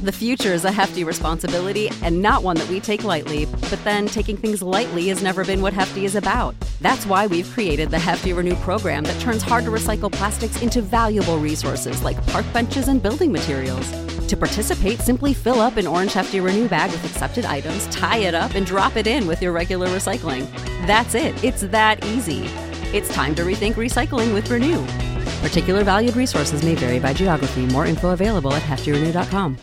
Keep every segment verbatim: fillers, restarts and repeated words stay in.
The future is a hefty responsibility and not one that we take lightly, but then taking things lightly has never been what Hefty is about. That's why we've created the Hefty Renew program that turns hard-to-recycle plastics into valuable resources like park benches and building materials. To participate, simply fill up an orange Hefty Renew bag with accepted items, tie it up, and drop it in with your regular recycling. That's it. It's that easy. It's time to rethink recycling with Renew. Particular valued resources may vary by geography. More info available at hefty renew dot com.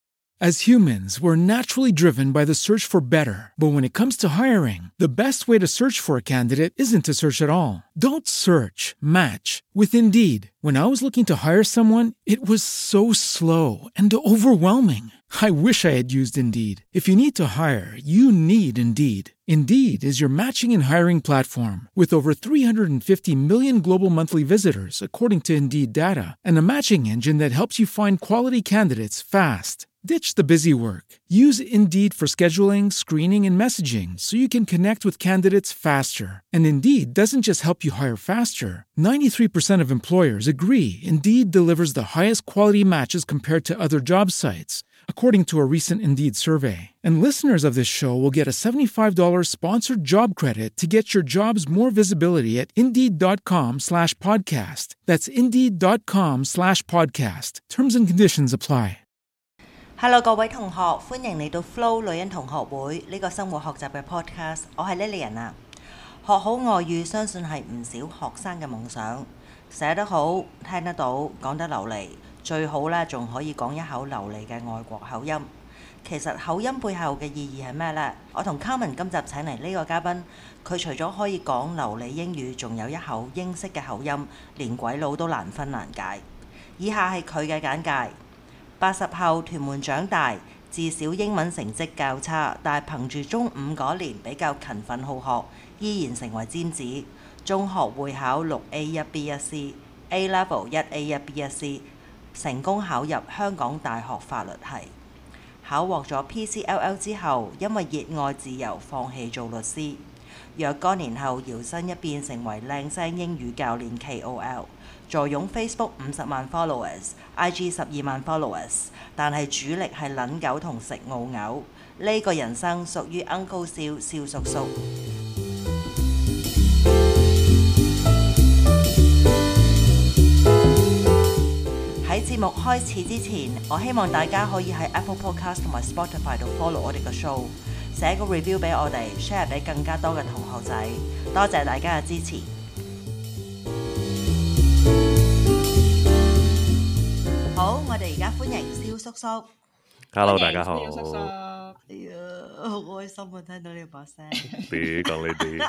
As humans, we're naturally driven by the search for better. But when it comes to hiring, the best way to search for a candidate isn't to search at all. Don't search, match with Indeed. When I was looking to hire someone, it was so slow and overwhelming. I wish I had used Indeed. If you need to hire, you need Indeed. Indeed is your matching and hiring platform with over three hundred fifty million global monthly visitors, according to Indeed data, and a matching engine that helps you find quality candidates fast. Ditch the busy work. Use Indeed for scheduling, screening, and messaging so you can connect with candidates faster. And Indeed doesn't just help you hire faster. ninety-three percent of employers agree Indeed delivers the highest quality matches compared to other job sites, according to a recent Indeed survey. And listeners of this show will get a seventy-five dollars sponsored job credit to get your jobs more visibility at Indeed.com slash podcast. That's Indeed.com slash podcast. Terms and conditions apply. Hello 各位同學，歡迎嚟到 Flo 女人同學會呢個生活學習嘅 podcast， 我係 Lillian 啊。學好外語相信係唔少學生嘅夢想，寫得好，聽得到，講得流利，最好呢仲可以講一口流利嘅外國口音。其實口音背後嘅意義係咩呢？我同 Carmen 今集請嚟呢個嘉賓，佢除咗可以講流利英語，仲有一口英式嘅口音，連鬼佬都難分難解。以下係佢嘅簡介。八十後屯門長大，自小英文成績較差，但係憑住中五嗰年比較勤奮好學，依然成為尖子。中學會考六 A 一 B 一 C，A Level 一 A 一 B 一 C， 成功考入香港大學法律系。考獲咗 P C L L 之後，因為熱愛自由，放棄做律師。若干年後搖身一變成為靚聲英語教練 K O L。坐擁 Facebook 五十萬 followers，I G 十二萬 followers， 但係主力係撚狗同食澳牛。呢、這個人生屬於 Uncle 蕭蕭叔叔。喺節目開始之前，我希望大家可以喺 Apple Podcast 同埋 Spotify 度 follow 我哋嘅 show， 寫個 review 俾我哋 ，share 俾更加多嘅同學仔。多謝大家嘅支持。好，我哋而家歡迎蕭叔叔。 Hello， 大家好。 蕭叔叔，哎呀，好開心啊！聽到呢把聲。 你講呢啲，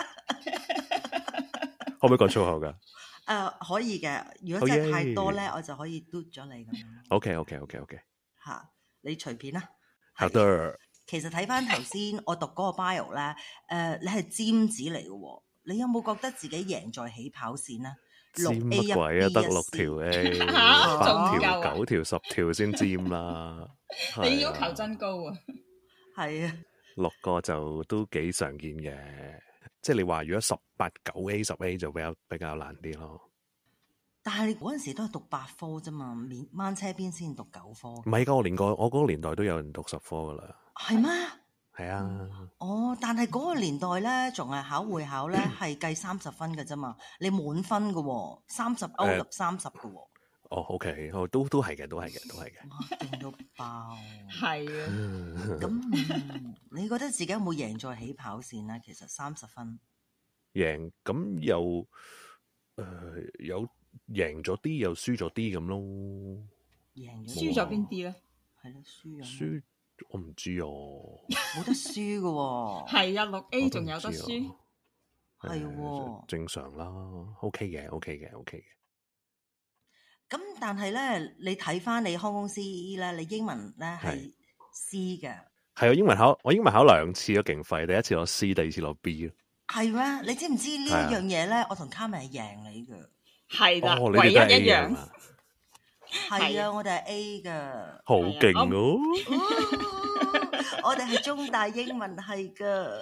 可唔可以講粗口㗎？誒、 呃，可以嘅。如果真係太多咧，我就可以嘟咗你咁樣。 OK，OK，OK，OK。 嚇，你隨便啦。 好的。 其實睇翻頭先我讀嗰個 bio 咧，誒、呃，你係尖子嚟嘅喎，你有冇覺得自己贏在起跑線咧？ 尖乜鬼啊？得六條 A， 八條、九條、十條先尖啦。 你要求真高啊！ 係啊， 六個就都幾常見嘅。即係你話如果十八九 A 十 A 就比較比較難啲咯。 但係你嗰陣時都係讀八科啫嘛，免掹車邊先讀九科。 唔係㗎，我連個我嗰個年代都有人讀十科㗎啦。 係咩？ 係啊。 哦，但係嗰個年代咧，仲係考會考咧，係計三十分嘅啫嘛，你滿分嘅喎，三十歐立三十嘅喎。 哦 ，OK， 哦，都都係嘅，都係嘅，都係嘅。 哇，勁到爆！ 係啊。 咁你覺得自己有冇贏在起跑線咧？其實三十分。 贏咁又誒、呃、有贏咗啲，又輸咗啲咁咯。 贏咗輸咗邊啲咧？ 係咯，輸咗。 輸我唔知啊， 冇得輸嘅喎。 係啊，六 A 仲有得輸。 係喎， 正常啦 ，OK 嘅 ，OK 嘅 ，OK 嘅。 咁但係咧，你睇翻你康公司咧，你英文咧係 C 嘅。係啊，英文考我英文考兩次都勁廢，第一次攞 C， 第二次攞 B 咯。 係咩？你知唔知呢一樣嘢咧？我同 Carmen 係贏你嘅。 係啦， 哦、 唯一一樣。 係啊，我哋係 A 嘅。 好勁哦！ 我哋係中大英文系嘅。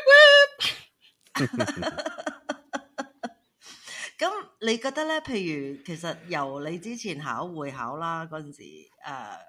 咁你覺得咧？譬如其實由你之前考會考啦嗰陣時，誒、呃、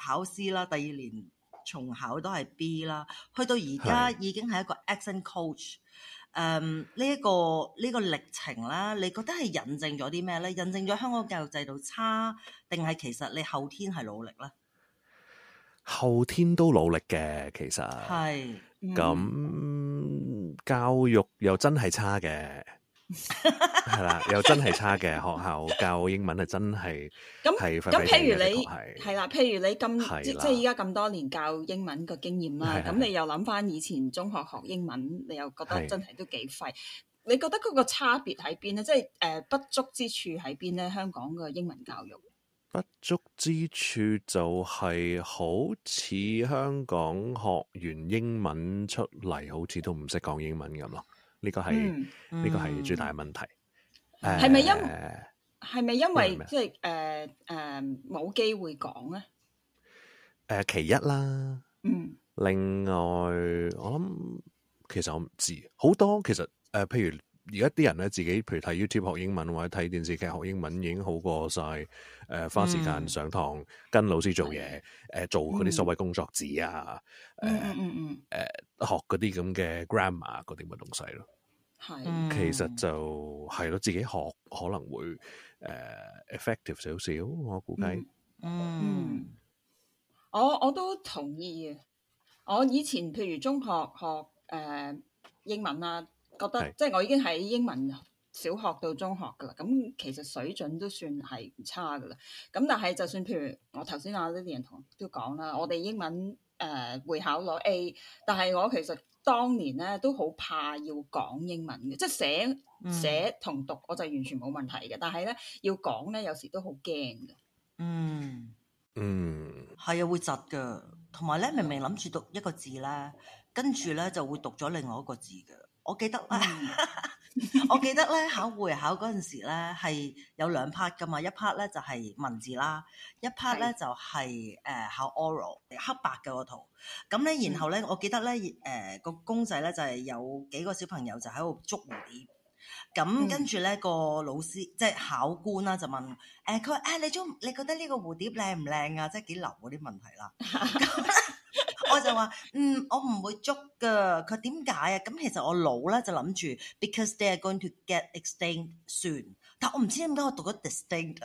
考 C 啦，第二年重考都係 B 啦，去到而家已經係一個 accent coach。誒呢一個呢、呢個歷程啦，你覺得係印證咗啲咩咧？印證咗香港教育制度差，定係其實你後天係努力咧？ 後天都努力嘅，其實係咁、嗯、教育又真係差嘅，係啦，又真係差嘅。學校教英文係真係咁係咁，譬如你係係啦，譬如你咁即啦即係依家咁多年教英文嘅經驗啦，咁你又諗翻以前中學學英文，你又覺得真係都幾廢。你覺得嗰個差別喺邊咧？即係誒、呃、不足之處喺邊咧？香港嘅英文教育不足之處就係好似香港學完英文出嚟，好似都唔識講英文咁咯。呢個係呢、嗯、個係最大嘅問題。 係咪、嗯呃、因係咪因為因為即係誒誒冇機會講咧？誒、 呃，其一啦。 嗯。 另外，我諗其實我唔知好多。其實誒、呃，譬如而家啲人咧，自己譬如睇 YouTube 學英文或者睇電視劇學英文，已經好過晒誒、呃、花時間上堂、嗯、跟老師做嘢，誒、呃、做嗰啲所謂工作紙啊，誒誒學嗰啲咁嘅 grammar 嗰啲咁嘅東西咯。係、嗯，其實就係咯，自己學可能會誒、呃、effective 少少，我估計。 嗯，嗯我我都同意嘅。我以前譬如中學學誒、呃、英文啦。覺得即係我已經喺英文小學到中學噶啦，咁其實水準都算係唔差噶啦。咁但係就算譬如我頭先阿 Lilian 同都講啦，我哋英文誒、呃、會考攞 A， 但係我其實當年咧都好怕要講英文嘅，即係寫、嗯、寫同讀我就完全冇問題嘅，但係咧要講咧有時都好驚嘅。 嗯嗯， 係啊，會窒噶，同埋咧明明諗住讀一個字咧，跟住咧就會讀咗另外一個字嘅。我記得咧，我記得咧考會考嗰陣時咧係有兩 part 噶嘛，一 part 咧就係文字啦，一 part 咧就係誒考 oral 黑白嘅嗰套。咁咧然後咧，我記得咧誒個公仔咧就係有幾個小朋友就喺度捉蝴蝶。咁跟住咧個老師即係考官啦就問誒佢話誒你中你覺得呢個蝴蝶靚唔靚啊？即係幾流嗰啲問題啦。我就話嗯，我唔會捉㗎。佢點解啊？咁其實我腦咧就諗住 because they are going to get extinct soon， 但我唔知點解我讀咗 distinct，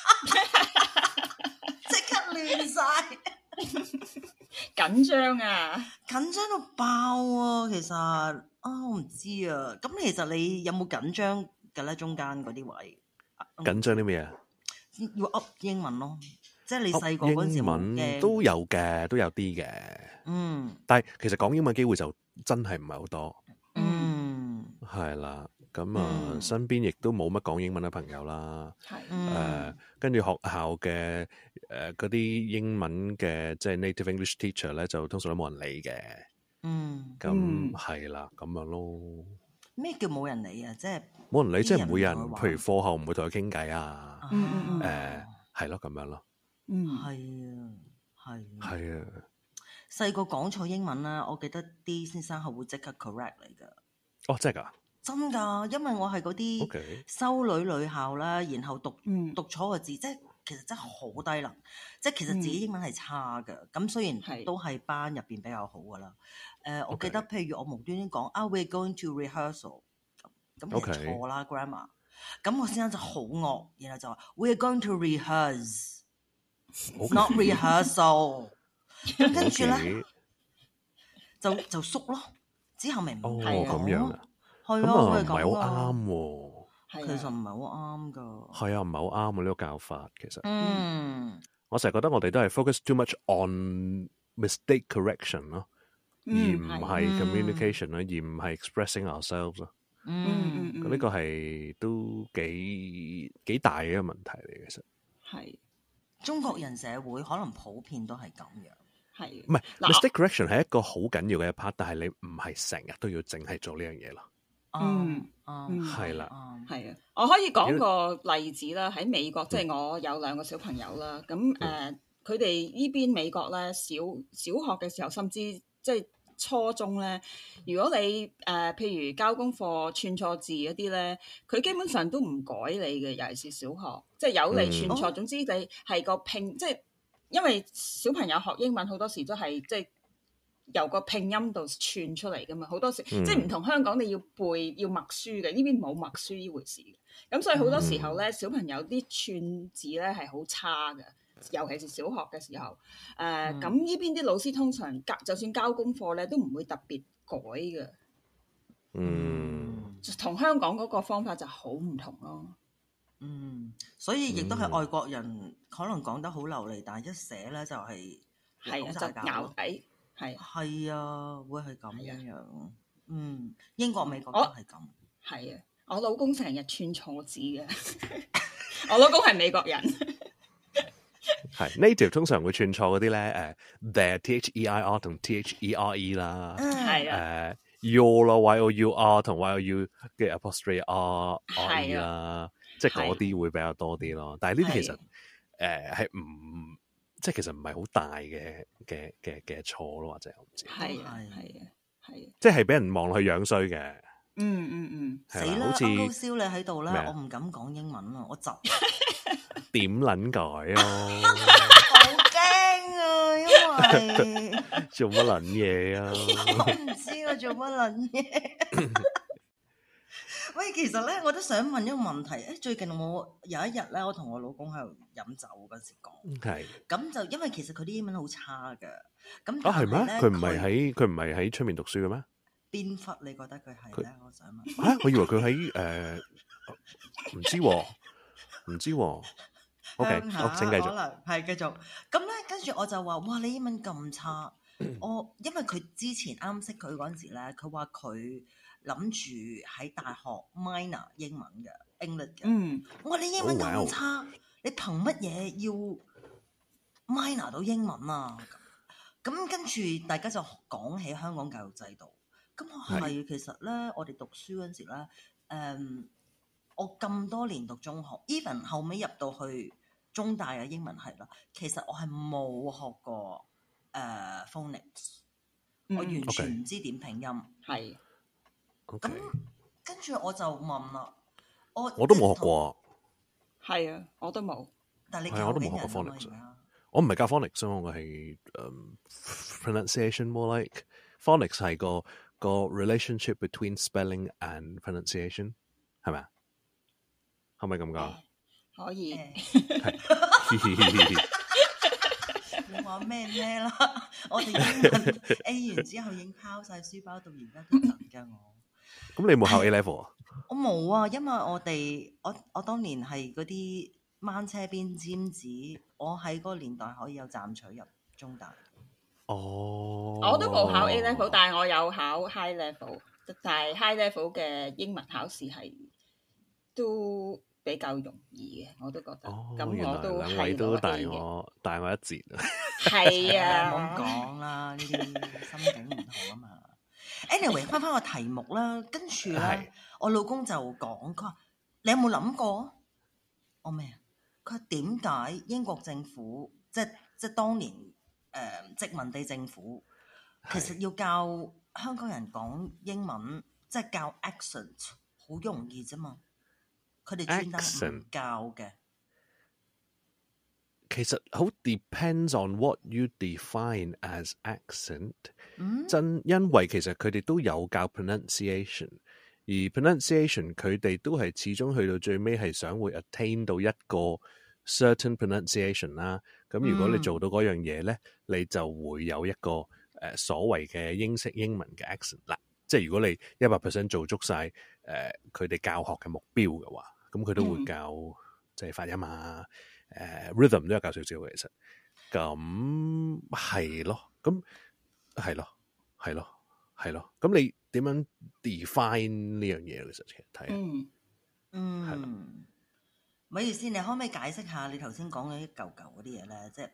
即刻亂晒， 緊張啊， 緊張到爆啊！其實啊，我唔知啊。咁其實你有冇緊張嘅咧？中間嗰啲位緊張啲咩啊？ 要 up 英文咯。即係你細個嗰陣時英文都有嘅，都有啲嘅。嗯，但係其實講英文機會就真係唔係好多。嗯，係啦。咁啊，嗯、身邊亦都冇乜講英文嘅朋友啦。係。誒、嗯，跟住、呃、學校嘅誒嗰啲英文嘅即係 native English teacher 咧，就通常都冇人理嘅。嗯。咁係啦，咁樣咯。咩叫冇人理啊？即係冇人理，即係唔會有人，譬如課後唔會同佢傾偈啊。誒、嗯，係、呃、咯，咁樣咯。 嗯，係啊，係， 係啊。 細個講錯英文啦，我記得啲先生係會即刻 correct 你噶。 哦，真係噶？ 真噶，因為我係嗰啲修女女校啦，然後讀、嗯、讀錯個字，即係其實真係好低能，即係其實自己英文係差噶。咁、嗯、雖然都係班入邊比較好噶啦。誒、呃，我記得譬如我無端端講啊 ，we're going to rehearsal， 咁咁其實錯啦 grammar。咁我先生就好惡，然後就話 we're going to rehearse。Not rehearsal， 跟住咧就就縮咯，之後咪唔係咁樣啊， 係啊，唔係好啱喎， 其實唔係好啱噶， 係啊，唔係好啱啊呢個教法，其實，嗯，我成日覺得我哋都係 focus too much on mistake correction 咯，而唔係 communication 咯，而唔係 expressing ourselves 咯，嗯，咁呢個係都幾幾大嘅一個問題嚟，其實係。 中國人社會可能普遍都係咁樣， 係唔係 mistake correction 係一個好緊要嘅一 part，但係你唔係成日都要淨係做呢樣嘢咯。 嗯， 係啦， 係啊，我可以講個例子啦。喺美國，即係我有兩個小朋友啦。咁誒，佢哋呢邊美國咧，小小學嘅時候，甚至即係初中咧，如果你誒、呃、譬如交功課串錯字嗰啲咧，佢基本上都唔改你嘅，尤其是小學，即係有你串錯。嗯、總之你係個拼，即係因為小朋友學英文好多時都係即係由個拼音度串出嚟噶嘛，好多時、嗯、即係唔同香港你要背要默書嘅，呢邊冇默書呢回事。咁所以好多時候咧，小朋友啲串字咧係好差嘅，尤其是小學嘅時候。誒、呃，咁呢、嗯、邊啲老師通常教就算交功課咧，都唔會特別改嘅。 嗯， 同香港嗰個方法就好唔同咯。 嗯，所以亦都係外國人可能講得好流利，但係一寫咧就係係啊，就咬底，係係啊，會係咁樣樣。嗯，英國、美國都係咁。 係啊，我老公成日串錯字嘅。我老公係美國人。 係 native 通常會串錯嗰啲咧，誒 their T H E I R 同 T H E R E 啦， 係啊，誒 your 咯 Y O U R 同 Y O U 嘅 apostrophe R R E 啦。即係嗰啲會比較多啲咯，但係呢啲其實誒係唔即係其實唔係好大嘅嘅嘅嘅錯咯，或者我唔知。 係啊係啊係啊， 即係俾人望落去樣衰嘅。 嗯嗯嗯， 死啦！好似高燒你喺度咧，我唔敢講英文啊，我窒。 點撚改啊？ 好驚啊！因為做乜撚嘢啊？ 我唔知我做乜撚嘢。喂，其實咧，我都想問一個問題。誒，最近我有一日咧，我同我老公喺度飲酒嗰時講，係咁就因為其實佢啲英文好差㗎。咁啊係咩？佢唔係喺佢唔係喺出面讀書嘅咩？ 邊忽你覺得佢係咧？我想問。 嚇！我以為佢喺誒唔知喎，唔知喎。OK，好，請繼續。 可能係繼續。咁咧，跟住我就話：哇，你英文咁差！我因為佢之前啱識佢嗰陣時咧，佢話佢諗住喺大學 minor 英文嘅 English 嘅。嗯，我話你英文咁差， oh, wow. 你憑乜嘢要 minor 到英文啊？咁跟住大家就講起香港教育制度。咁我係其實咧，我哋讀書嗰陣時咧，誒、嗯，我咁多年讀中學 ，even 後尾入到去中大嘅英文系啦，其實我係冇學過誒、uh, phonics，、嗯、我完全唔知點拼音。係、okay. 咁跟住我就問啦，我我都冇學過。 係啊，我都冇。 但係你係我都冇學過 phonics。我唔係教 phonics，我係誒、um, pronunciation more like phonics 係個個 relationship between spelling and pronunciation 係咪啊？可唔可以咁講？ 可以。 你話咩咩啦？我哋英文 A 完之後已經拋晒書包到而家都得㗎我。 咁你有冇考 A level 啊？ 我冇啊，因為我哋我我當年係嗰啲掹車邊尖子，我喺嗰個年代可以有暫取入中大。 哦， 我都冇考 A level，但係我有考 high level，但係 high level 嘅英文考試係都比較容易嘅，我都覺得。咁、哦、我都兩位都大我大我一截啊。 係啊， 唔好講啦，呢啲心境唔同啊嘛。Anyway， 翻翻個題目啦，跟住咧，我老公就講，佢話你有冇諗過？我咩啊？佢話點解英國政府即係即係當年？誒、呃、殖民地政府其實要教香港人講英文，即係教 accent 好容易啫嘛。佢哋專登唔教嘅。 其實好 depends on what you define as accent、嗯。真因為其實佢哋都有教 pronunciation，而 pronunciation 佢哋都係始終去到最尾係想會 attain 到一個 certain pronunciation 啦。咁如果你做到嗰樣嘢咧、嗯，你就會有一個誒、呃、所謂嘅英式英文嘅 accent 啦。即係如果你一百 percent 做足晒誒佢哋教學嘅目標嘅話，咁佢都會教、嗯、即係發音啊，誒、呃、rhythm 都有教少少嘅。其實咁係咯，咁係咯，係咯，係咯。咁你點樣 define 呢樣嘢？其實其實睇嗯嗯係咯。咪意思，你可唔可以解釋下你頭先講嘅一嚿嚿嗰啲嘢咧？即係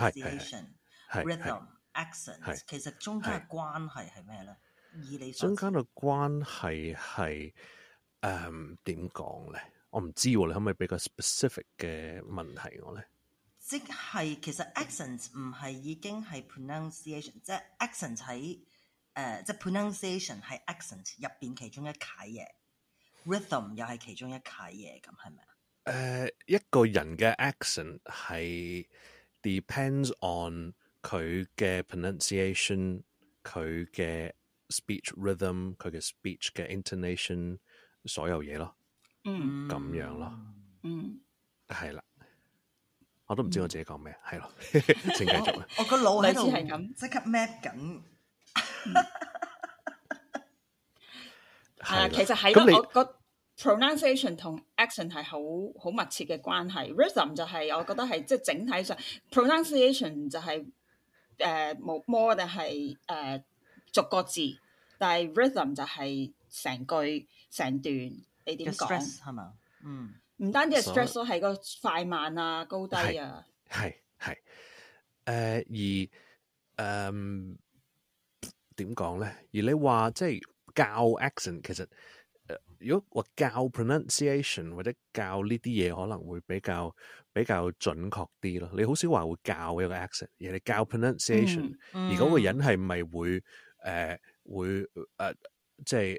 pronunciation、rhythm、accent，其實中間嘅關係係咩咧？以你所知， 中間嘅關係係誒點講咧？我唔知喎，你可唔可以俾個 specific 嘅問題我咧？ 即係其實 accent 唔係已經係 pronunciation， 即係 accent 喺誒即係 pronunciation 係 accent 入邊其中一楷嘢 ，rhythm 又係其中一楷嘢，咁係咪啊？ 誒、uh, 一個人嘅 accent 係 depends on 佢嘅 pronunciation， 佢嘅 speech rhythm， 佢嘅 speech 嘅 intonation， 所有嘢咯。 嗯， 咁樣咯。 嗯， 係啦。我都唔知我自己講咩，係咯，請繼續啊！ 我個腦喺度係咁即刻 map 緊。 係啊，其實係咯，我個 pronunciation 同 accent 係好好密切嘅關係。rhythm 就係我覺得係即係整體上 pronunciation 就係誒冇 more 定係誒逐個字，但係 rhythm 就係成句成段你點講係嘛？嗯， 唔單止係 stress 咯，係個快慢啊、高低啊， 係係誒而誒點講咧？而你話即係教 accent， 其實誒、呃、如果話教 pronunciation 或者教呢啲嘢，可能會比較比較準確啲咯。你好少話會教一個 accent，而你教 pronunciation，、嗯嗯、而嗰個人係咪會誒、呃、會誒、呃、即係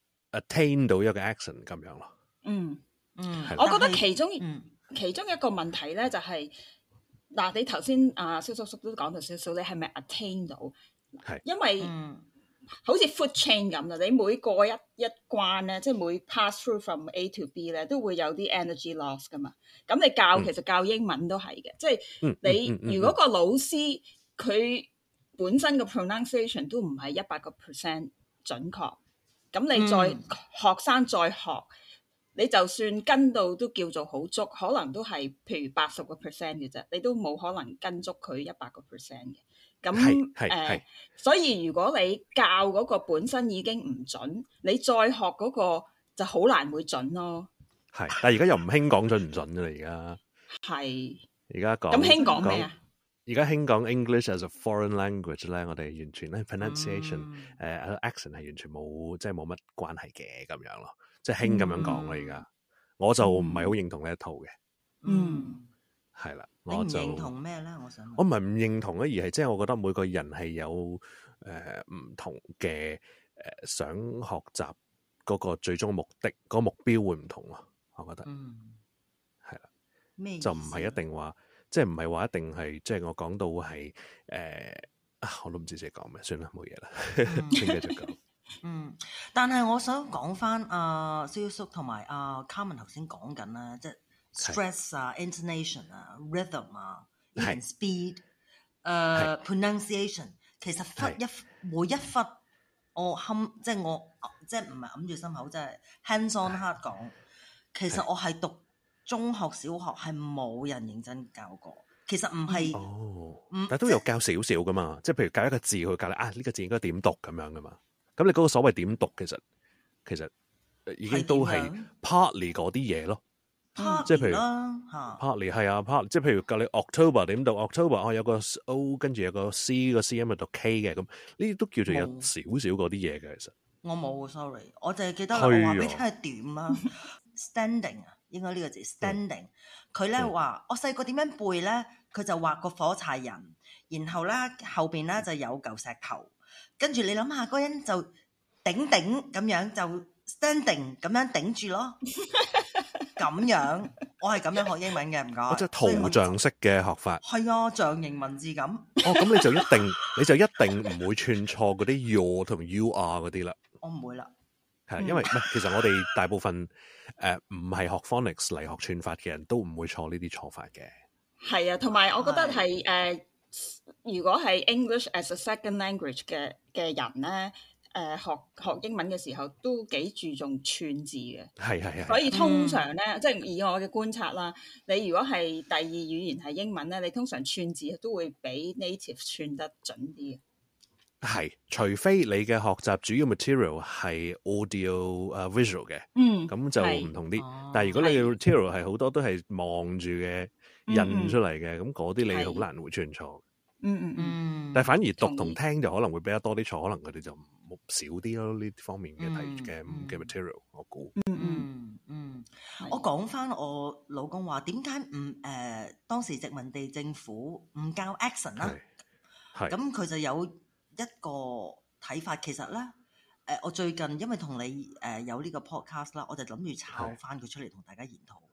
attain 到一個 accent 咁樣咯？ 嗯嗯， 我覺得其中、 嗯、 其中一個問題咧就係、是、嗱，你頭先阿蕭叔叔都講到少少，你係咪 attain 到？係，因為、嗯、好似 food chain 咁啦，你每過一一關咧，即係每 pass through from A to B 咧，都會有啲 energy loss 噶嘛。咁你教、嗯、其實教英文都係嘅，即係你、嗯嗯嗯、如果個老師佢本身個 pronunciation 都唔係一百個 percent 準確，咁你再、嗯、學生再學，你就算跟到都叫做好足，可能都係譬如八十個 percent 嘅啫，你都冇可能跟足佢一百個 percent 嘅。咁誒、呃，所以如果你教嗰個本身已經唔準，你再學嗰個就好難會準咯。 係，但係而家又唔興講準唔準嘅啦，而家係而家講咁興講咩啊？而家興講 English as a foreign language 咧，我哋完全咧 pronunciation 誒、嗯呃、accent 係完全冇即係冇乜關係嘅咁樣咯，即係興咁樣講啦。而家、嗯、我就唔係好認同呢一套嘅。嗯。係啦，我就你唔認同咩咧？我想問我唔係唔認同咧，而係即係我覺得每個人係有誒唔、呃、同嘅誒、呃、想學習嗰個最終目的，嗰、嗰個目標會唔同咯。我覺得，嗯，係啦，咩就唔係一定話，即係唔係話一定係，即係我講到係誒啊，我都唔知自己講咩，算啦，冇嘢啦，請繼續講。 嗯，但係我想講翻阿蕭叔同埋阿 Carmen 頭先講緊啦，即係。stress 啊 ，intonation 啊 ，rhythm 啊 ，even speed，誒、uh, pronunciation， 其實忽一每一忽我冚，即係我即係唔係揞住心口，即係 hands on heart 講。其實我係讀中學、小學係冇人認真教過。其實唔係， 哦，但係都有教少少噶嘛。即係譬如教一個字，去教你啊，呢、呢個字應該點讀咁樣噶嘛。咁你嗰個所謂點讀，其實其實已經都係 partly 嗰啲嘢咯。 嗯、 即係譬如 partly 係啊 part 即係譬如教你 October 點讀 October， 哦有個 O 跟住有個 C 個 C 音咪讀 K 嘅，咁呢啲都叫做有少少嗰啲嘢嘅。其實我冇 sorry， 我淨係記得我話俾你聽係點啦。standing 啊，應該呢個字 standing。佢咧話我細個點樣背咧，佢就畫個火柴人，然後咧後邊咧就有嚿石頭，跟住你諗下嗰人就頂頂咁樣就 standing 咁樣頂住咯。咁樣，我係咁樣學英文嘅，唔該。 即係圖像式嘅學法。 係啊，象形文字咁。 哦，咁你就一定，你就一定唔會串錯嗰啲 you 同 you are 嗰啲啦。 我唔會啦。 係，因為唔係，其實我哋大部分誒唔係學 phonics 嚟學串法嘅人都唔會錯呢啲錯法嘅。 係啊，同埋我覺得係誒、呃，如果係 English as a second language 嘅嘅人咧。誒、呃、學學英文嘅時候都幾注重串字嘅， 係係係。 所以通常咧，嗯、即係以我嘅觀察啦，你如果係第二語言係英文咧，你通常串字都會比 native 串得準啲嘅。 係，除非你嘅學習主要 material 係 audio 誒、uh, visual 嘅， 嗯， 咁就唔同啲。但係如果你嘅 material 係好多都係望住嘅印出嚟嘅，咁嗰啲你好難會串錯。 嗯嗯嗯。 但係反而讀同聽就可能會比較多啲錯，可能佢哋就冇少啲咯呢方面嘅題嘅嘅 material，我估。 嗯嗯嗯，我講翻我老公話點解唔誒當時殖民地政府唔教 accent 啦？係。咁佢就有一個睇法，其實咧誒、呃，我最近因為同你誒、呃、有呢個 podcast 啦，我就諗住抄翻佢出嚟同大家研討。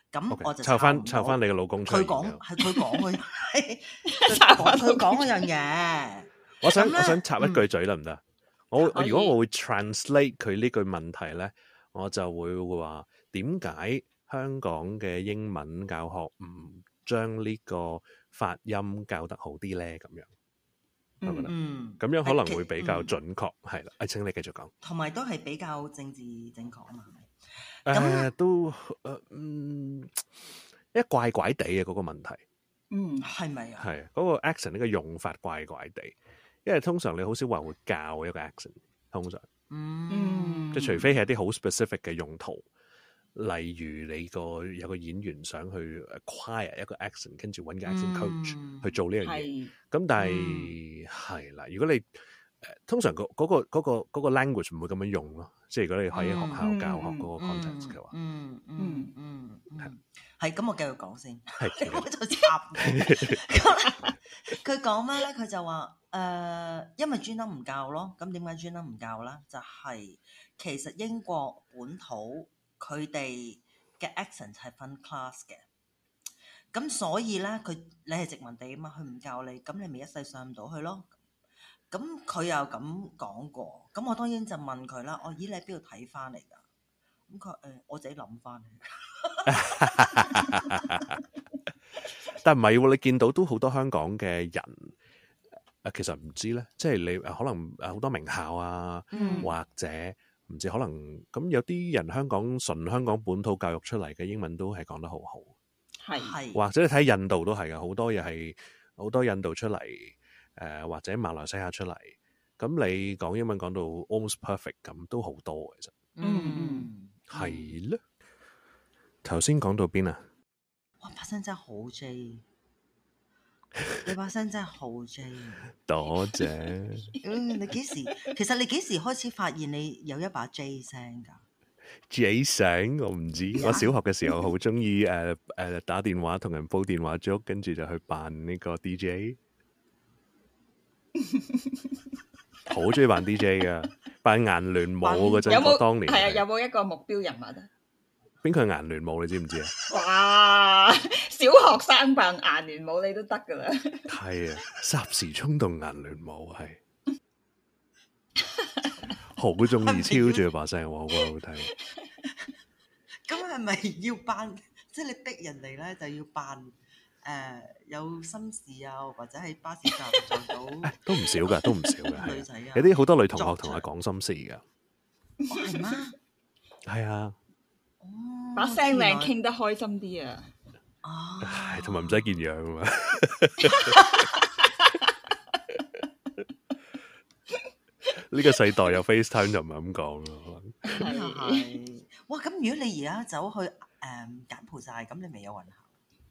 咁我就抄翻唔到抄翻你嘅老公出嚟。 佢講係佢講嘅，佢講佢講嗰樣嘢。 我想咁呢我想插一句嘴得唔得？我可以如果我會 translate 佢呢句問題咧，我就會話點解香港嘅英文教學唔將呢個發音教得好啲咧？咁樣，我覺得嗯， 咁樣可能會比較嗯準確。係啦，誒，請你繼續講。 同埋都係比較政治正確啊嘛，係咪？ 誒、 咁呃、都誒嗯，一怪怪地嘅嗰個問題， 嗯， 係咪啊？ 係嗰、個 accent 呢個用法怪怪地，因為通常你好少話會教一個 accent，通常， 嗯， 即係除非係一啲好 specific 嘅用途，例如你個有個演員想去 acquire 一個 accent，跟住揾個 accent coach、 嗯、 去做呢樣嘢， 係咁但係係啦，如果你誒通常嗰、嗰個嗰、個嗰、個 language 唔會咁樣用咯，即係如果你喺學校教學嗰個 context 嘅話， 嗯嗯嗯嗯，係咁，我繼續講先， 係我就插咁佢講咩咧？佢就話誒、呃，因為專登唔教咯。咁點解專登唔教咧？就係、是、其實英國本土佢哋嘅 accent 係分 class 嘅，咁所以咧佢你係殖民地啊嘛，佢唔教你，咁你咪一世上唔到去咯。咁佢又咁講過，咁我當然就問佢啦。哦，咦，你喺邊度睇翻嚟㗎？咁佢誒，我自己諗翻嚟。 但唔係喎，你見到都好多香港嘅人誒，其實唔知咧，即係你可能誒好多名校啊， 嗯、 或者唔知可能咁有啲人香港純香港本土教育出嚟嘅英文都係講得好好， 係係或者你睇印度都係嘅，好多嘢係好多印度出嚟。誒、呃、或者馬來西亞出嚟，咁你講英文講到 almost perfect 咁都好多其實， 嗯係咧。頭先講到邊啊？ 哇，把聲真係好 J， 你把聲真係好 J。 多謝。 嗯，你幾時？其實你幾時開始發現你有一把 J 聲㗎 J 聲我唔知，我小學嘅時候好中意誒誒打電話同人煲電話粥，跟住就去扮呢個 D J。好中意扮 D J 噶，扮顏聯武嗰陣， 有冇當年係啊？有冇一個目標人物啊？ 邊個係顏聯武？你知唔知啊？ 哇！小學生扮顏聯武你都得噶啦。 係啊，霎時衝動顏聯武係，好中意超住把聲，我覺得好睇。 咁係咪要扮？即係你逼人哋咧，就要扮？誒、呃、有心事啊，或者喺巴士站撞到， 都唔少噶，都唔少噶， 女仔啊， 有啲好多女同學同我講心事噶， 係咩？ 係啊， 哦， 把聲靚，傾得開心啲啊！ 哦， 係同埋唔使見樣啊嘛。呢個世代有 FaceTime 就唔係咁講咯。 係，哇！咁如果你而家走去誒、嗯、柬埔寨，咁你咪有運行？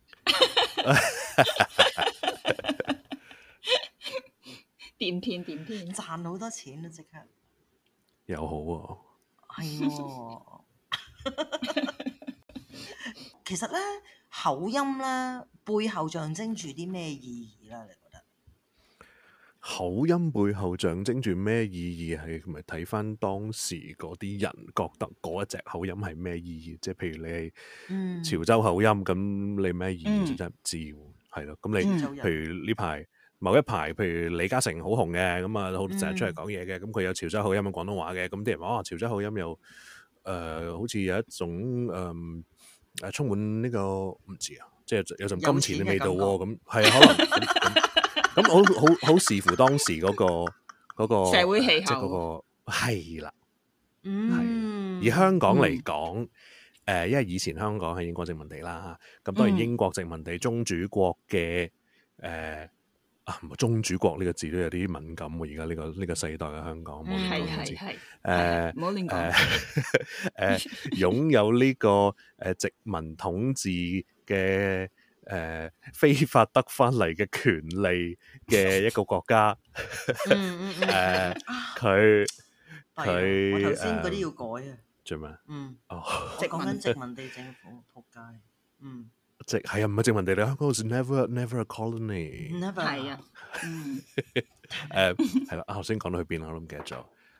點天點天賺好多錢啦！即刻又好喎， 係喎。其實咧，口音咧背後象徵住啲咩意義啦？你覺得口音背後象徵住咩意義？係咪睇翻當時嗰啲人覺得嗰一隻口音係咩意義？即係譬如你係潮州口音，咁、嗯、你咩意義就真係唔知喎。係咯、嗯，咁你、嗯、譬如呢排某一排，譬如李嘉誠好紅嘅，咁啊好成日出嚟講嘢嘅，咁佢有潮州口音嘅廣東話嘅，咁啲人話啊潮州口音又誒、呃、好似有一種誒誒、呃、充滿呢、這個唔知啊，即係有陣金錢嘅味道喎。咁係啊，可能咁好好好視乎當時嗰、那個嗰、那個社會氣候， 即係嗰個係啦。 嗯， 而香港嚟講，誒、嗯呃，因為以前香港係英國殖民地啦，咁當然英國殖民地中主國嘅誒。呃啊，宗主國呢個字都有啲敏感喎，而家呢個呢、呢個世代嘅香港，冇亂講字。誒， 唔好亂講。 誒，擁有呢個誒殖民統治嘅誒、呃、非法得翻嚟嘅權利嘅一個國家。 嗯嗯嗯。 誒，佢佢我頭先嗰啲要改啊。 做咩？ 嗯。 哦。 我講緊殖民地政府，仆街。嗯。 即係啊，唔係殖民地嚟，香港係 never never a colony。 never 係啊，嗯， 誒係啦，頭先講到去邊我都唔記得咗。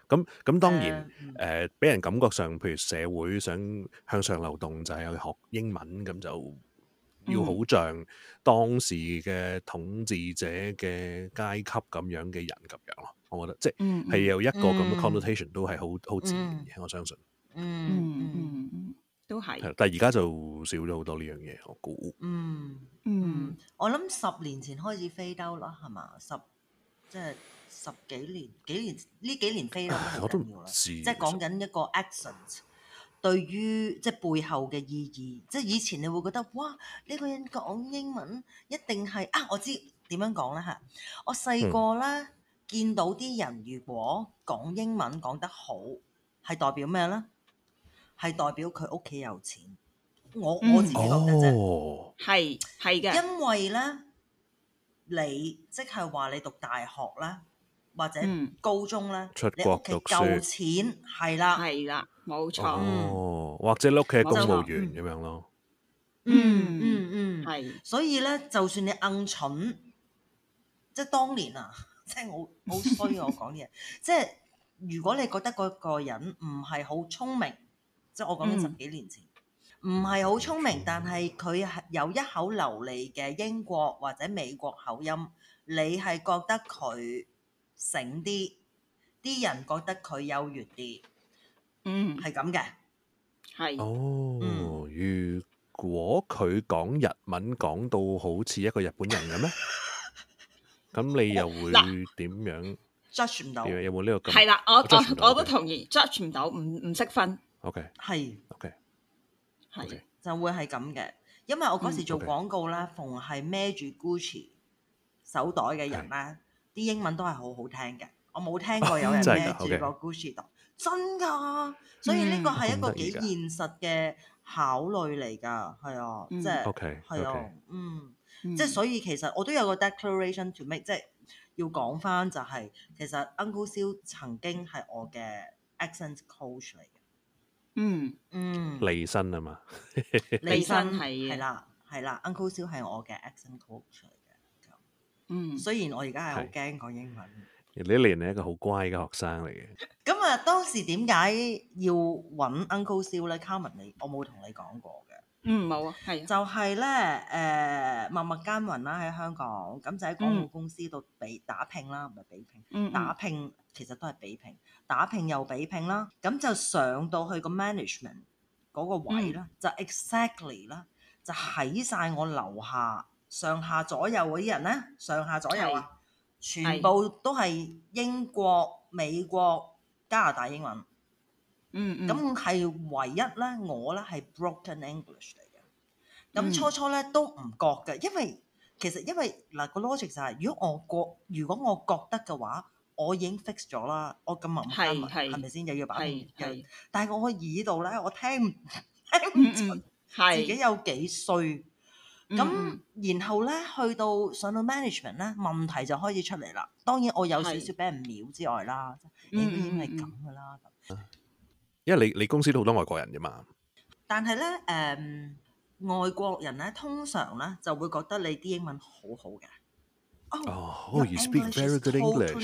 咁咁當然誒，俾、呃、人感覺上，譬如社會想向上流動，就係去學英文，咁就要好像當時嘅統治者嘅階級咁樣嘅人咁樣咯。我覺得即係係有一個咁嘅 connotation，都係好好自然嘅，我相信。 嗯嗯嗯，都係。 係，但係而家就少咗好多呢樣嘢，我估。 嗯嗯， 嗯我諗十年前開始飛兜啦，係嘛？十即係十幾年，幾年呢幾年飛兜都好緊要啦。即係講緊一個 accent 對於即係背後嘅意義。即係以前你會覺得哇，呢個人講英文一定係啊，我知點樣講啦嚇。我細個咧。嗯見到啲人如果講英文講得好，係代表咩咧？係代表佢屋企有錢。我、嗯、我自己覺得啫， 係係嘅。 因為咧，你即係話你讀大學啦，或者高中咧， 嗯、出國讀書， 你屋企夠錢，係啦， 係啦，冇錯。 哦，或者你屋企係公務員咁樣咯。 嗯嗯嗯，係、 嗯。 所以咧，就算你硬蠢，即係當年啊。即係我好衰我講嘢，即係如果你覺得嗰個人唔係好聰明，即係我講緊十幾年前，唔係好聰明，但係佢係有一口流利嘅英國或者美國口音，你係覺得佢醒啲，啲人覺得佢優越啲， 嗯， 係咁嘅， 係。 哦，嗯、如果佢講日文講到好似一個日本人嘅咩？咁你又會點樣 judge 唔到？ 有冇呢個？ 係啦，我我我都同意 judge 唔到，唔唔識分。 OK， 係 OK， 係就會係咁嘅，因為我嗰時做廣告咧，逢係孭住 Gucci 手袋嘅人咧，啲英文都係好好聽嘅。我冇聽過有人孭住個 Gucci 袋，真㗎。所以呢個係一個幾現實嘅考慮嚟㗎，係啊，即係係啊，嗯。嗯、即係所以其實我都有個 declaration to make，即係要講翻就係、是、其實 Uncle Siu 曾經係我嘅 accent coach 嚟嘅。嗯嗯， 利申啊嘛， 利申係係啦係啦 ，Uncle Siu 係我嘅 accent coach 嚟嘅。嗯，雖然我而家係好驚講英文。 你連係一個好乖嘅學生嚟嘅。 咁啊，當時點解要揾 Uncle Siu 咧 ？Carmen， 你我冇同你講過嘅。 嗯，冇啊，係就係咧，誒、呃、默默耕耘啦，喺香港，咁就喺廣告公司度比打拼啦，唔係比拼，嗯、打拼其實都係比拼，打拼又比拼啦，咁就上到去個 management 嗰個位啦，嗯、就 exactly 啦，就喺晒我樓下上下左右嗰啲人咧，上下左右啊，是全部都係英國、美國、加拿大英文。嗯，咁係唯一咧，我咧係 broken English 嚟嘅。咁初初咧都唔覺嘅，因為其實因為嗱個 logic 就係，如果我覺如果我覺得嘅話，我已經 fix 咗啦。我咁默默耕耘，係咪先又要把拼？但係我個耳度咧，我聽唔聽唔出自己有幾衰。咁然後咧去到上到 management 咧，問題就開始出嚟啦。當然我有少少俾人秒之外啦，你已經係咁噶啦。 因為你你公司都好多外國人㗎嘛， 但係咧誒外國人咧通常咧就會覺得你啲英文好好嘅。 哦，you speak very good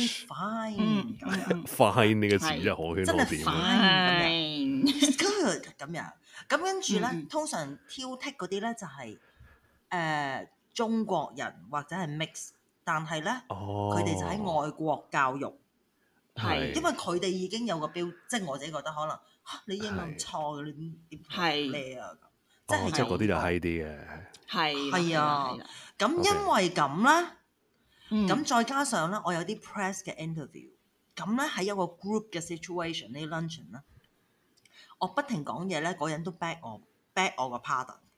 English。Fine 呢個詞真係可圈可點啊！ 真係 fine good 咁樣。咁跟住咧，通常挑剔嗰啲咧就係誒中國人或者係 mix，但係咧佢哋就喺外國教育。係，因為佢哋已經有個標，即係我自己覺得可能嚇你英文唔錯嘅，你點點咩啊？即係即係嗰啲就閪啲嘅。 係係啊，咁因為咁咧，咁再加上咧，我有啲 press 嘅 interview，咁咧喺一個 group 嘅 situation 呢 luncheon 咧，我不停講嘢咧，嗰人都 back 我 back 我個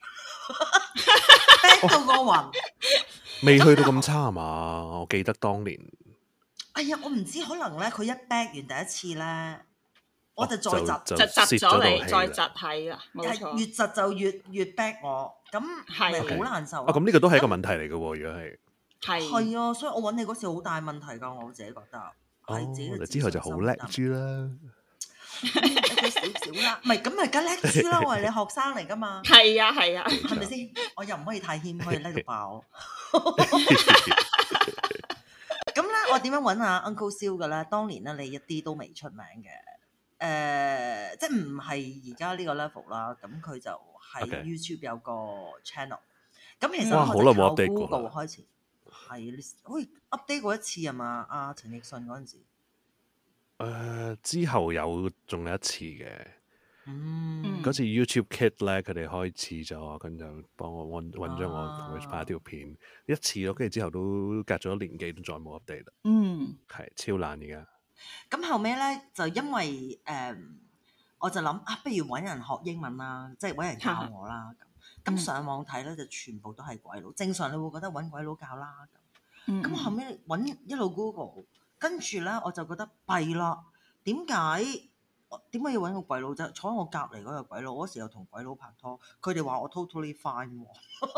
partner，back 到個暈， 未去到咁差啊嘛？我記得當年。 哎呀，我唔知，可能咧佢一 back 完第一次咧，我就再窒窒窒咗你，再窒係啦，冇錯。 越窒就越越 back 我，咁係好難受。 啊，咁呢個都係一個問題嚟嘅喎，如果係係係啊，所以我揾你嗰時好大問題㗎，我自己覺得。 哦，之後就好叻豬啦， 叻少少啦，唔係咁咪梗叻豬啦，我係你學生嚟㗎嘛。 係啊係啊， 係咪先？我又唔可以太謙虛，叻到爆。咁咧， 我點樣揾阿 Uncle Siu 嘅咧？當年咧，你一啲都未出名嘅，誒、呃，即係唔係而家呢個 level 啦。咁佢就喺 YouTube 有個 channel。咁其實我係靠 Google 開始，係你好似 update 過一次啊嘛？阿陳奕迅嗰陣時，誒、 呃、之後有仲有一次嘅。 嗯， 嗰次 YouTube Kid 咧，佢哋開始咗，跟住就幫我揾揾咗我同佢拍一條片，啊、一次咯，跟住之後都隔咗年幾都再冇 update 啦。 嗯， 係超難而家。 咁後尾咧就因為誒、嗯，我就諗啊，不如揾人學英文啦，即係揾人教我啦。咁咁、嗯、上網睇咧就全部都係鬼佬，正常你會覺得揾鬼佬教啦。咁咁、嗯、後尾揾一路 Google，跟住咧我就覺得弊啦，點解？點解要揾個鬼佬啫？坐喺我隔離嗰個鬼佬，嗰時又同鬼佬拍拖，佢哋話我 totally fine 喎。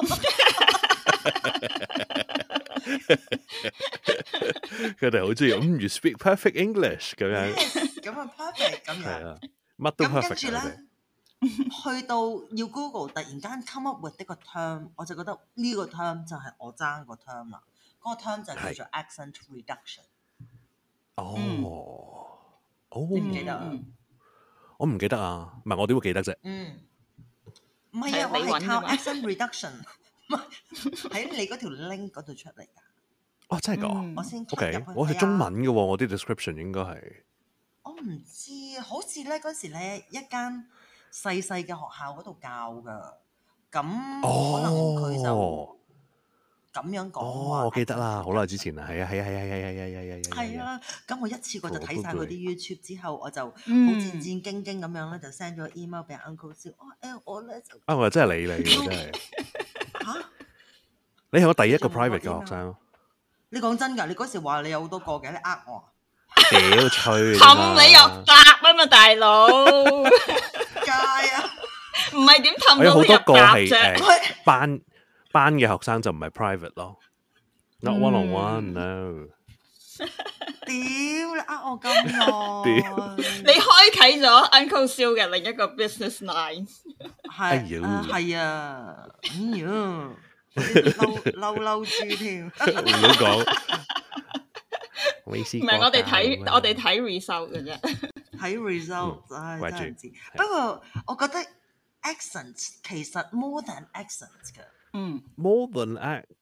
佢哋好中意，嗯，you speak perfect English 咁樣。 咁啊 perfect 咁樣。係啊，乜都 perfect。 咁跟住咧，去到要 Google，突然間 come up with 呢個 term，我就覺得呢個 term 就係我爭個 term 啦。嗰、那個 term 就叫做 accent reduction。 哦， 嗯、 哦， 你唔記得啊？ 嗯我唔記得啊，唔係我點會記得啫？ 嗯，唔係啊，我係靠 accent reduction 喺你嗰條 link 嗰度出嚟噶。 哦，真係㗎、 嗯？我先 OK，我係中文嘅喎，我啲 description 應該係。 我唔知，好似咧嗰時咧一間細細嘅學校嗰度教㗎，咁可能佢就咁樣講。 哦，我記得啦，好耐之前啦，係啊，係啊，係啊，係啊，係啊，係啊， 係啊，咁我一次過就睇晒佢啲 YouTube 之後，我就好嗯戰戰兢兢咁樣咧，就 send 咗 email 俾 Uncle Siu。哦，誒我咧就啊，我真係你嚟嘅，真係嚇！ 你係我第一個 private 嘅學生。 你講真㗎？你嗰時話你有好多個嘅，你呃我啊？ 屌吹！ 氹你又答啊嘛，大佬！ 街啊！ 唔係點氹到有好多個係誒班班嘅學生就唔係 private 咯。Not one on one, no。 屌你呃我咁耐！ 你開啟咗 Uncle Siu 嘅另一個 business line。 係啊，係啊，哎呀，嬲嬲嬲豬添， 唔好講。唔係我哋睇我哋睇 result 嘅啫， 睇 result 唉真係唔知。不過我覺得 accent 其實 more than accent 嘅， 嗯 more than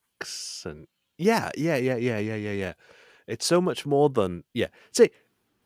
accent。Yeah, yeah, yeah, yeah, yeah, yeah, yeah. It's so much more than yeah. 即係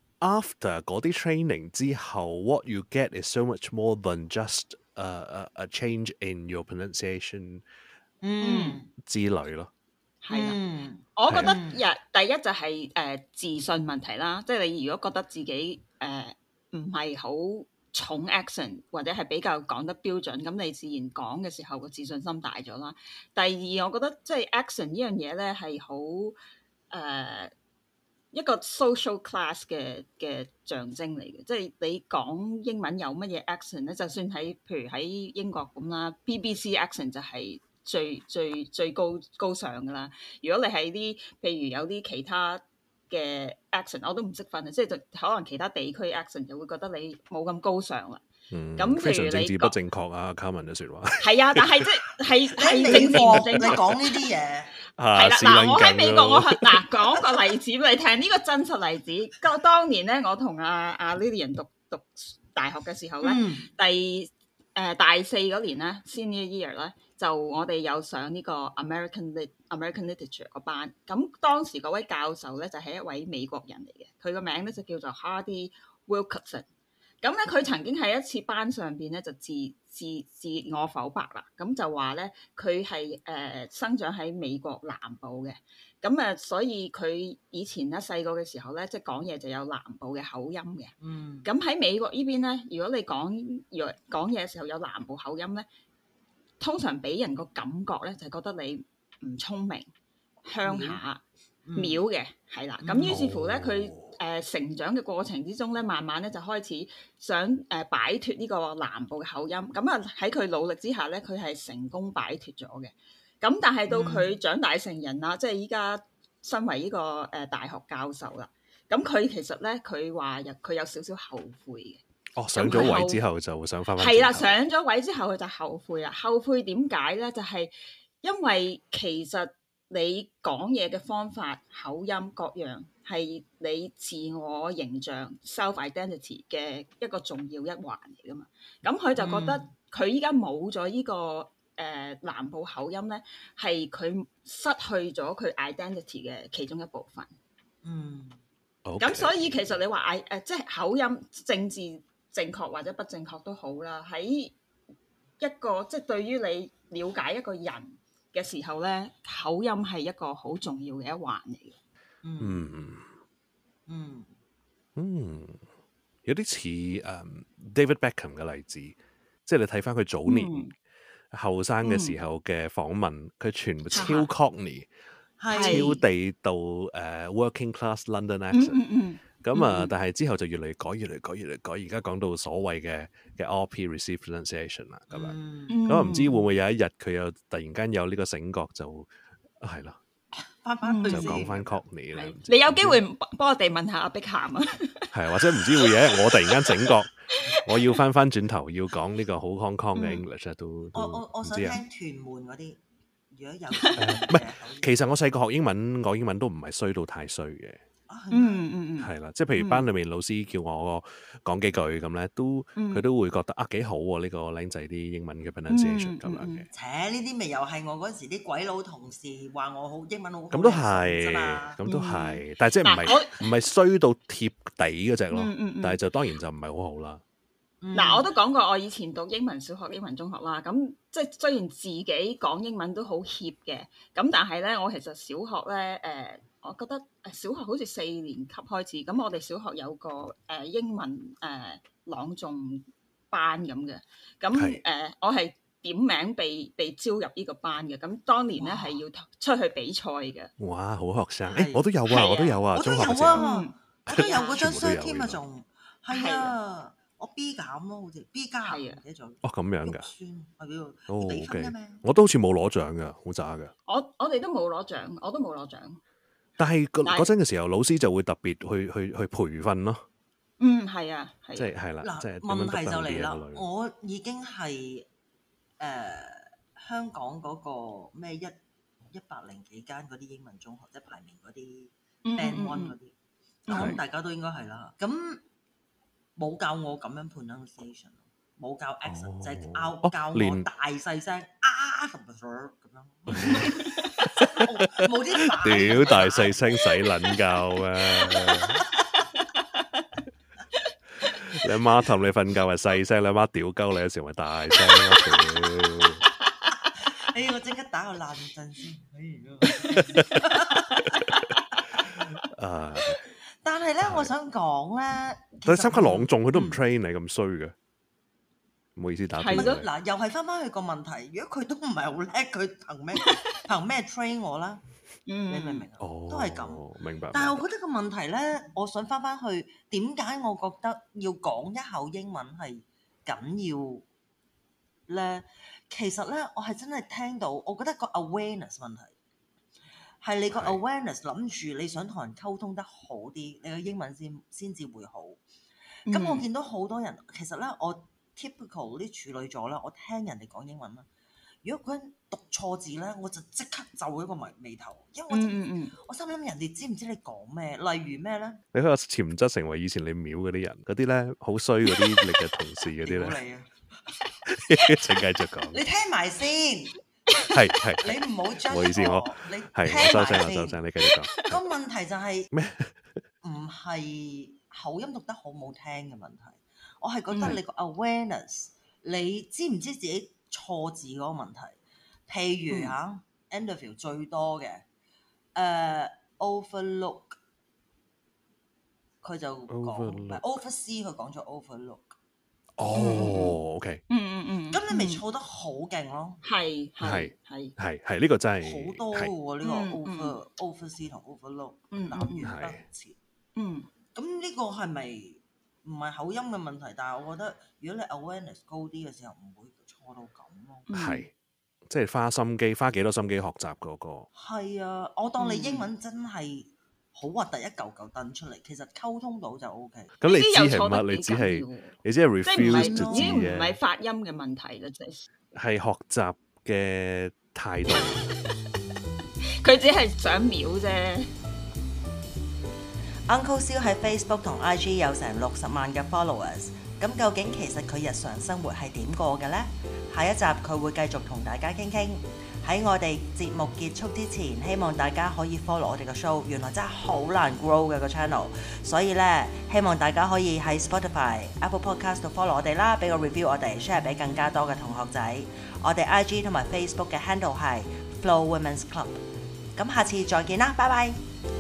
after 嗰啲 training 之後 ，what you get is so much more than just a a, a change in your pronunciation 嗯之類咯。 係啦，我覺得日第一就係、是、誒、呃、自信問題啦，即係你如果覺得自己誒唔係好重 accent 或者係比較講得標準，咁你自然講嘅時候個自信心大咗啦。第二，我覺得即係 accent 呢樣嘢咧係好誒一個 social class 嘅嘅象徵嚟嘅，即係你講英文有乜嘢 accent 咧？就算喺譬如喺英國咁啦 ，B B C accent 就係最最最高高尚噶啦。如果你係啲譬如有啲其他嘅 accent 我都唔識分啊，即係就可能其他地區 accent 就會覺得你冇咁高尚啦。 嗯， 咁非常譬如你政治不正確啊，Carmen 嘅説話。 係啊，但係即係係你政治唔正你確。 講呢啲嘢係啦，嗱，我喺美國，我嗱講個例子俾你聽，呢個真實例子。當當年咧，我同阿阿 Lilian 讀讀大學嘅時候咧， 嗯第誒大四嗰年咧 ，senior year 咧，就我哋有上呢個 American Lit American Literature 個班。咁當時嗰位教授咧就係一位美國人嚟嘅，佢個名咧就叫做 Hardy Wilkerson。咁咧，佢曾經喺一次班上邊咧就自自自我否白啦。咁就話咧，佢係誒生長喺美國南部嘅。咁啊，所以佢以前咧細個嘅時候咧，即係講嘢就有南部嘅口音嘅。 嗯。 咁喺美國呢邊咧，如果你講若講嘢嘅時候有南部口音咧，通常俾人個感覺咧就係覺得你唔聰明、鄉下、廟嘅，係啦。咁於是乎咧，佢誒成長嘅過程之中咧，慢慢咧就開始想誒擺脫呢個南部嘅口音。咁啊喺佢努力之下咧，佢係成功擺脫咗嘅。咁但係到佢長大成人啦，嗯、即係依家身為呢個誒大學教授啦。咁佢其實咧，佢話有佢有少少後悔嘅。 哦，上咗位之後就想翻返。 係啦，上咗位之後佢就後悔啦。後悔點解咧？就係、是、因為其實你講嘢嘅方法、口音各樣係你自我形象 self identity 嘅一個重要一環嚟噶嘛。咁佢就覺得佢依家冇咗呢個誒、呃、南部口音咧，係佢失去咗佢 identity 嘅其中一部分。 嗯， 咁 Okay. 所以其實你話誒誒，即係口音政治正確或者不正確都好啦，喺一個即係對於你了解一個人嘅時候咧，口音係一個好重要嘅一環嚟嘅。 嗯嗯嗯，有啲似誒 David Beckham 嘅例子，即係你睇翻佢早年後生嘅時候嘅訪問，佢、嗯、全部超 Cockney，超地道誒、uh, working class London accent。 嗯嗯咁啊，但係之後就越嚟越改，越嚟改，越嚟改。而家講到所謂嘅嘅 R P received pronunciation 啦，咁樣。咁啊，唔知會唔會有一日佢又突然間有呢個醒覺，就係咯， 翻翻去就講翻 Cockney 啦。 你有機會幫我哋問下阿碧咸啊？ 係或者唔知會有一日我突然間醒覺，我要翻翻轉頭要講呢個好 Hong Kong 嘅 English 啊，都我我我想聽屯門嗰啲，如果有唔係，其實我細個學英文，講英文都唔係衰到太衰嘅。 嗯嗯嗯， 係啦，即係譬如班裏面老師叫我講幾句咁咧，都佢都會覺得啊幾好喎，呢個僆仔啲英文嘅 pronunciation 咁樣嘅。 且呢啲咪又係我嗰時啲鬼佬同事話我好英文好， 咁都係，咁都係，但係即係唔係唔係衰到貼底嗰隻咯，但係就當然就唔係好好啦。 嗱，我都講過我以前讀英文小學、英文中學啦，咁即係雖然自己講英文都好怯嘅，咁但係咧我其實小學咧誒。我覺得誒小學好似四年級開始，咁我哋小學有個誒、呃、英文誒、呃、朗誦班咁嘅，咁誒、呃、我係點名被被招入呢個班嘅，咁當年咧係要出去比賽嘅。 哇！好學生，誒、欸、我都有啊，我都有啊，中學嘅時候， 我都有嗰張相添啊，仲係啊，我 B 減咯，好似 B 加啊，唔記得咗。哦咁樣㗎， 係叫哦 OK，我都好似冇攞獎㗎，好渣㗎。 我我哋都冇攞獎，我都冇攞獎。 但係嗰陣嘅時候，老師就會特別去去去培訓咯。 嗯，係啊，係。 即係係啦。 嗱，問題就嚟啦，我已經係誒香港嗰個咩一一百零幾間嗰啲英文中學，即係排名嗰啲 Band One 嗰啲，我諗大家都應該係啦。咁冇教我咁樣 pronunciation，冇教 accent，就係教教我大細聲啊咁樣。冇啲屌大細聲使撚教啊！你阿媽氹你瞓覺係細聲，你阿媽屌鳩你嘅時候咪大聲咯！ 哎，我即刻打個冷震先。 啊！ 但係咧，我想講咧， 但係參加朗誦佢都唔 train 你咁衰嘅。唔好意思打斷。 嗱，又係翻翻去個問題。如果佢都唔係好叻，佢憑咩憑咩 train 我啦？嗯，你明唔明啊？ 哦， 都係咁。 明白。 但係我覺得個問題咧，我想翻翻去點解我覺得要講一口英文係緊要咧？其實咧，我係真係聽到，我覺得個 awareness 問題係你個 awareness 諗住你想同人溝通得好啲，你個英文先先至會好。咁、嗯、我見到好多人，其實咧我。typical 啲處女座啦，我聽人哋講英文啦，如果嗰人讀錯字咧，我就即刻皺一個眉眉頭，因為我、嗯嗯、我心諗人哋知唔知你講咩？例如咩咧？ 你可以潛質成為以前你秒嗰啲人，嗰啲咧好衰嗰啲你嘅同事嗰啲咧。請繼續講。 你聽埋先。 係係。 你唔好將。 唔好意思，我你係我收聲，我收聲，你繼續講。 個問題就係咩？唔係口音讀得好唔好聽嘅問題。我係覺得你個 awareness，、嗯、你知唔知自己錯字嗰個問題？譬如嚇、嗯、interview 最多嘅，誒、uh, overlook， 佢就講，唔係 oversee 佢講咗 overlook。 哦 ，OK。 嗯嗯嗯。 咁你咪錯得好勁咯？ 係係係係係呢個真係好多嘅喎，呢、呢個 over oversee 同 overlook 攬完得切。嗯。咁呢個係咪？唔係口音嘅問題，但係我覺得如果你 awareness 高啲嘅時候，唔會錯到咁咯。 係，即係花心機，花幾多心機學習嗰個。 係啊，我當你英文真係好核突一嚿嚿掟出嚟，其實溝通到就 O K。 咁你知係乜？你只係你只係 refuse 就知嘅。 唔係發音嘅問題啦，即係。 係學習嘅態度。 佢佢只係想秒啫。 Uncle 蕭喺 Facebook 同 I G 有成六十萬嘅 followers， 咁究竟其實佢日常生活係點過嘅呢？下一集佢會繼續同大家傾傾。喺我哋節目結束之前，希望大家可以 follow 我哋個 show， 原來真係好難 grow 嘅個 channel， 所以呢，希望大家可以喺 Spotify、Apple Podcast 度 follow 我哋啦，俾個 review 我哋 share 俾更加多嘅同學仔。我哋 I G 同埋 Facebook 嘅 handle 係 Flo Women's Club。咁下次再見啦，拜拜。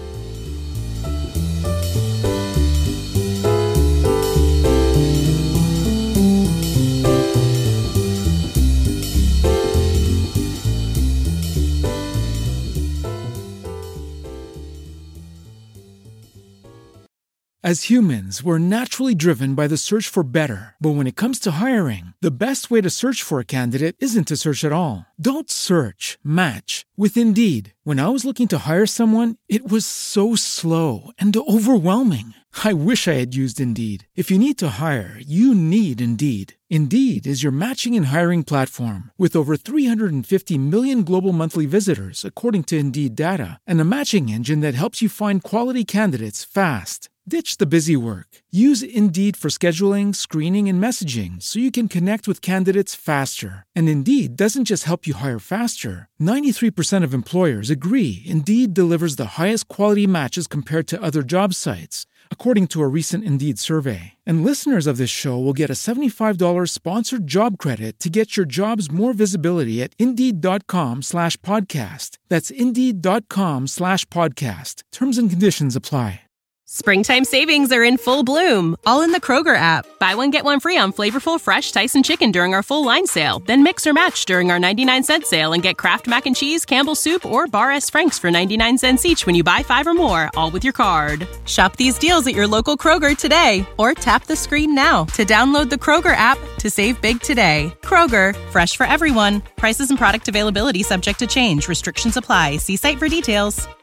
As humans, we're naturally driven by the search for better. But when it comes to hiring, the best way to search for a candidate isn't to search at all. Don't search, match with Indeed. When I was looking to hire someone, it was so slow and overwhelming. I wish I had used Indeed. If you need to hire, you need Indeed. Indeed is your matching and hiring platform with over three hundred fifty million global monthly visitors, according to Indeed data, and a matching engine that helps you find quality candidates fast. Ditch the busy work. Use Indeed for scheduling, screening, and messaging so you can connect with candidates faster. And Indeed doesn't just help you hire faster. ninety-three percent of employers agree Indeed delivers the highest quality matches compared to other job sites, according to a recent Indeed survey. And listeners of this show will get a seventy-five dollars sponsored job credit to get your jobs more visibility at Indeed.com slash podcast. That's Indeed.com slash podcast. Terms and conditions apply. Springtime savings are in full bloom, all in the Kroger app. Buy one, get one free on flavorful, fresh Tyson chicken during our full line sale. Then mix or match during our ninety-nine cent sale and get Kraft Mac and Cheese, Campbell's Soup, or Bar S. Frank's for ninety-nine cents each when you buy five or more, all with your card. Shop these deals at your local Kroger today, or tap the screen now to download the Kroger app to save big today. Kroger, fresh for everyone. Prices and product availability subject to change. Restrictions apply. See site for details.